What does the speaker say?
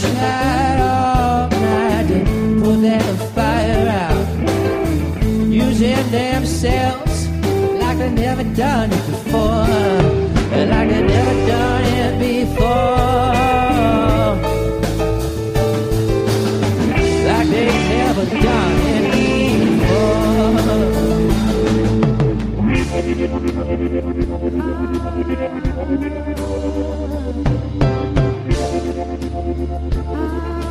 tried all night to put that fire out, using themselves like they never done it before, like they never done it before, like they never done it before.